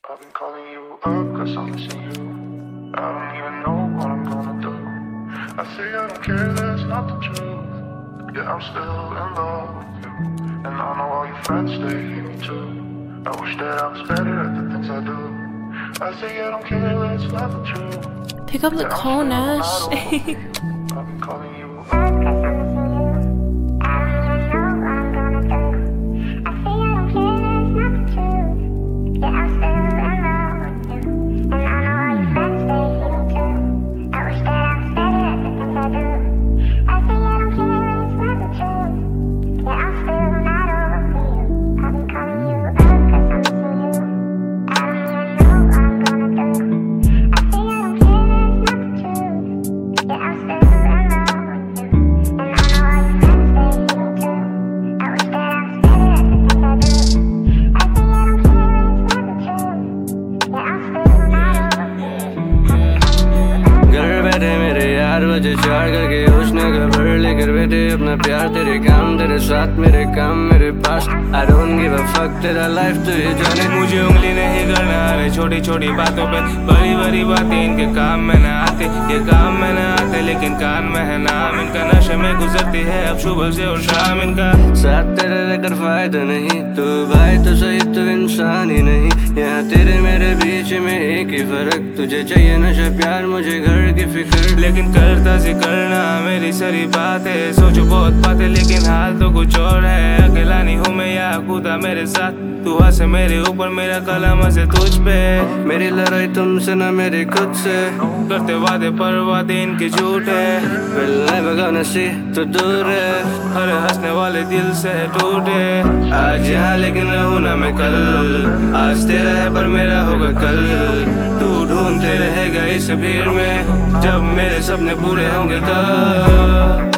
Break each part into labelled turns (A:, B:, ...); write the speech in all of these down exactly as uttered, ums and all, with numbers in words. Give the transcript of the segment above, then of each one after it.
A: I've been calling you up cause I'm missing you. I don't even know what I'm gonna do. I say I don't care, that's not the truth. Yeah, I'm still in love with you. And I know all your friends, they hate me too. I wish that I was better at the things I do. I say I don't care, that's not the truth.
B: Pick up the
A: Yeah,
B: call, Nash.
A: I've been calling you up.
C: बजे चार करके उसने खबर लेकर बैठे अपना प्यार तेरे काम तेरे साथ मेरे काम मेरे पास I don't give a fuck तेरा लाइफ तो ये जाने
D: मुझे उंगली नहीं करना अरे छोटी छोटी बातों पे बड़ी बड़ी बातें इनके काम में न आते ये काम में न आते लेकिन कान में है नाम इनका नशे में गुजरती है अब सुबह से और शाम इनका
C: साथ तेरे लेकर फायदा नहीं तू भाई तो सही तो इंसान ही नहीं यहाँ तेरे मेरे बीच में एक ही फर्क तुझे चाहिए नशा प्यार मुझे घर की फिक्र
D: लेकिन करता सी करना मेरी सारी बातें सोचो बहुत बातें लेकिन हाल तो कुछ और है अकेला नहीं हूँ मैं या खुदा मेरे साथ तू हंसे मेरे ऊपर मेरा कलम हंसे तुझ पे
C: मेरी लड़ाई तुमसे ना मेरी खुद से
D: करते वादे पर वादे इनके झूठे
C: मिलने भगाने से तो दूर है
D: हर हंसने वाले दिल से टूटे
C: आज यहाँ लेकिन रहूँ ना मैं कल आज तेरा है पर मेरा होगा कल
D: तू ढूंढते रहेगा इस भीड़ में जब मेरे सपने पूरे होंगे तब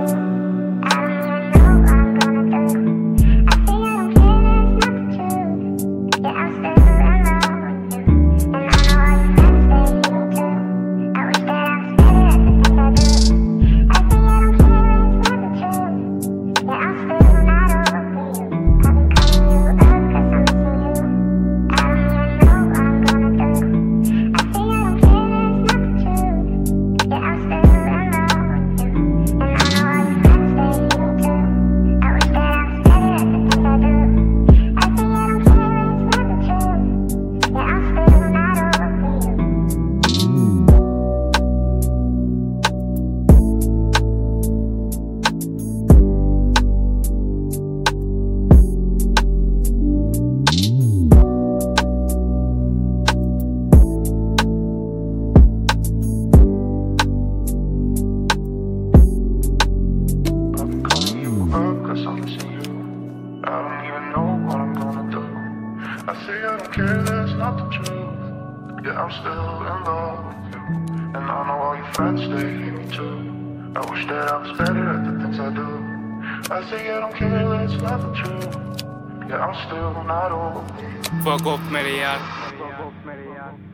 A: I say I don't care, that's not the truth. Yeah, I'm still in love with you. And I know all your friends, they hate me too. I wish that I was better at the things I do. I say I don't care, that's not the truth. Yeah, I'm still not over you.
D: Fuck off मेरे यार